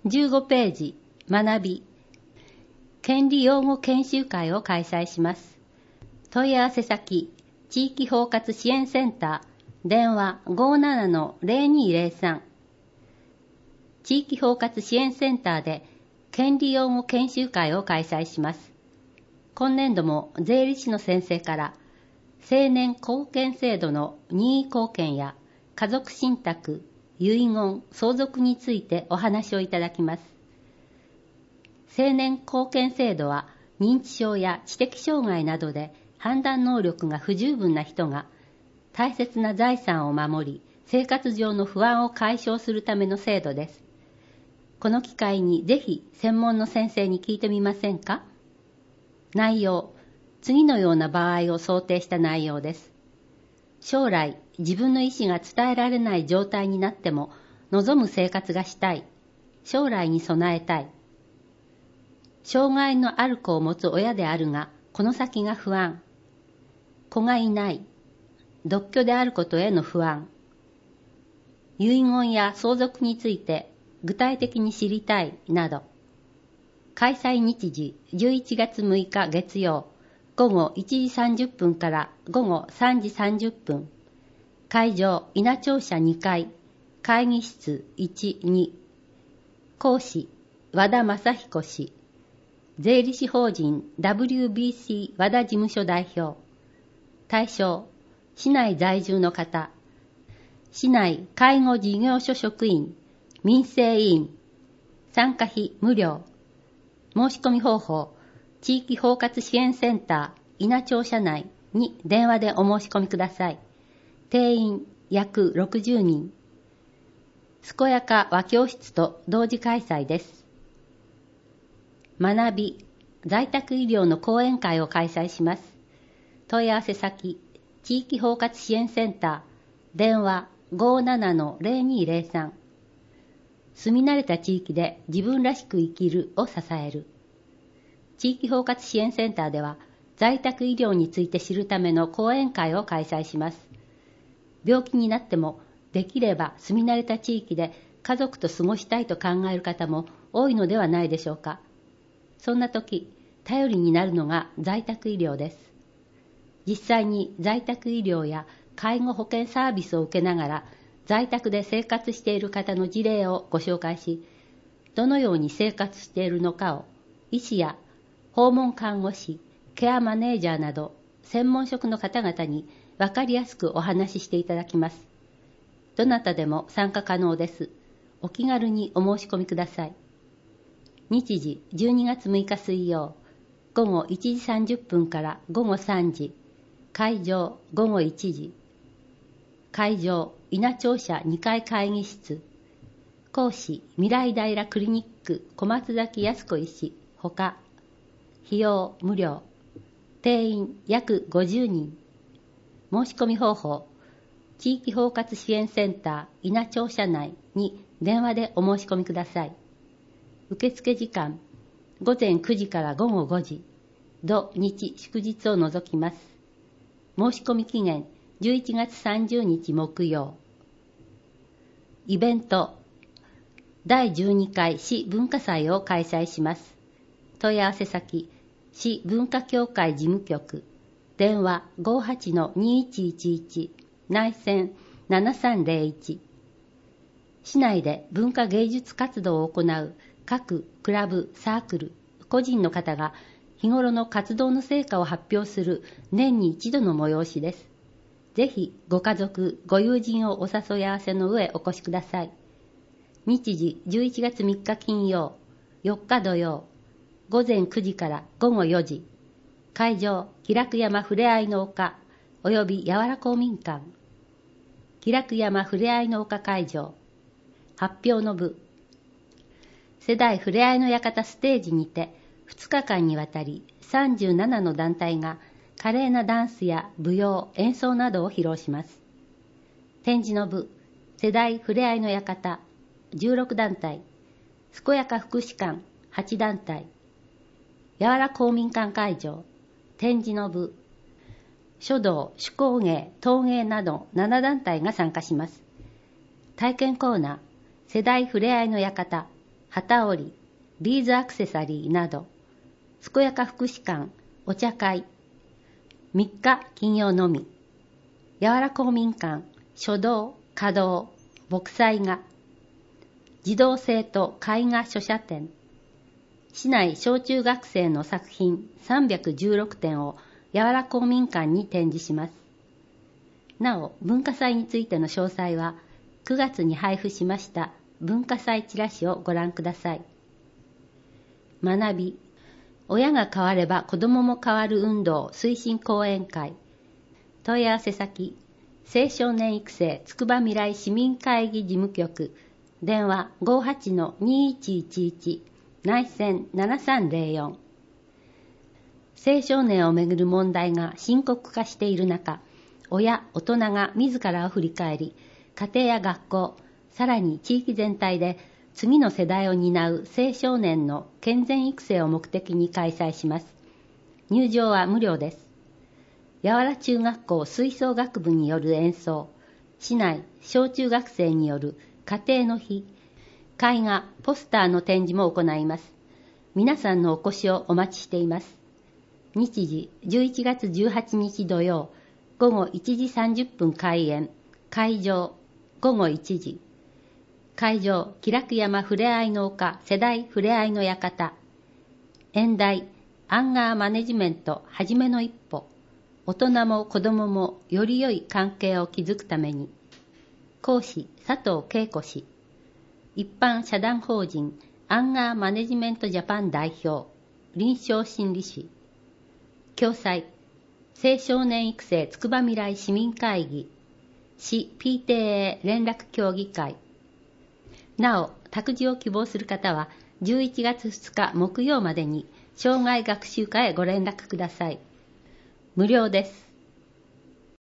15ページ、学び、権利擁護研修会を開催します。問い合わせ先、地域包括支援センター、電話 57-0203。地域包括支援センターで権利擁護研修会を開催します。今年度も税理士の先生から成年後見制度の任意後見や家族信託、遺言、相続についてお話をいただきます。成年後見制度は認知症や知的障害などで判断能力が不十分な人が大切な財産を守り、生活上の不安を解消するための制度です。この機会にぜひ専門の先生に聞いてみませんか？内容、次のような場合を想定した内容です。将来、自分の意思が伝えられない状態になっても、望む生活がしたい。将来に備えたい。障害のある子を持つ親であるが、この先が不安。子がいない。独居であることへの不安。遺言や相続について具体的に知りたいなど。開催日時11月6日月曜午後1時30分から午後3時30分。会場稲庁舎2階会議室1、2。講師和田正彦氏。税理士法人 WBC 和田事務所代表。対象市内在住の方。市内介護事業所職員、民生委員。参加費無料。申し込み方法、地域包括支援センター稲庁舎内に電話でお申し込みください。定員約60人。健やか和教室と同時開催です。学び、在宅医療の講演会を開催します。問い合わせ先、地域包括支援センター、電話 57-0203。住み慣れた地域で自分らしく生きるを支える。地域包括支援センターでは、在宅医療について知るための講演会を開催します。病気になっても、できれば住み慣れた地域で家族と過ごしたいと考える方も多いのではないでしょうか。そんな時、頼りになるのが在宅医療です。実際に在宅医療や介護保険サービスを受けながら在宅で生活している方の事例をご紹介し、どのように生活しているのかを医師や訪問看護師、ケアマネージャーなど専門職の方々に分かりやすくお話ししていただきます。どなたでも参加可能です。お気軽にお申し込みください。日時12月6日水曜、午後1時30分から午後3時、会場午後1時、会場稲庁舎2階会議室、講師未来平クリニック小松崎靖子医師、ほか、費用無料、定員約50人、申し込み方法、地域包括支援センター稲庁舎内に電話でお申し込みください。受付時間、午前9時から午後5時、土日祝日を除きます。申し込み期限、11月30日木曜。イベント、第12回市文化祭を開催します。問い合わせ先、市文化協会事務局、電話 58-2111、内線7301。市内で文化芸術活動を行う各クラブ、サークル、個人の方が日頃の活動の成果を発表する年に一度の催しです。ぜひご家族、ご友人をお誘い合わせの上お越しください。日時11月3日金曜、4日土曜、午前9時から午後4時。会場、喜楽山ふれあいの丘、およびやわら公民館。喜楽山ふれあいの丘会場。発表の部。世代ふれあいの館ステージにて2日間にわたり37の団体が華麗なダンスや舞踊、演奏などを披露します。展示の部、世代ふれあいの館16団体、健やか福祉館8団体、やわら公民館会場、展示の部、書道、手工芸、陶芸など7団体が参加します。体験コーナー、世代ふれあいの館、 機織り、ビーズアクセサリーなど、健やか福祉館、お茶会、3日金曜のみ、やわら公民館、書道、華道、墨彩画、児童生徒絵画書写展、市内小中学生の作品316点をやわら公民館に展示します。なお、文化祭についての詳細は、9月に配布しました文化祭チラシをご覧ください。学び、親が変われば子どもも変わる運動推進講演会。問い合わせ先、青少年育成つくばみらい市民会議事務局、電話 58-2111 内線7304。青少年をめぐる問題が深刻化している中、親・大人が自らを振り返り、家庭や学校、さらに地域全体で次の世代を担う青少年の健全育成を目的に開催します。入場は無料です。やわら中学校吹奏楽部による演奏、市内小中学生による家庭の日、絵画、ポスターの展示も行います。皆さんのお越しをお待ちしています。日時11月18日土曜、午後1時30分開演、会場午後1時。会場、気楽山ふれあいの丘世代ふれあいの館。演題、アンガーマネジメントはじめの一歩。大人も子供もより良い関係を築くために。講師、佐藤恵子氏。一般社団法人、アンガーマネジメントジャパン代表、臨床心理士。共催、青少年育成つくばみらい市民会議。市 PTA 連絡協議会。なお、託児を希望する方は11月2日木曜までに障害学習課へご連絡ください。無料です。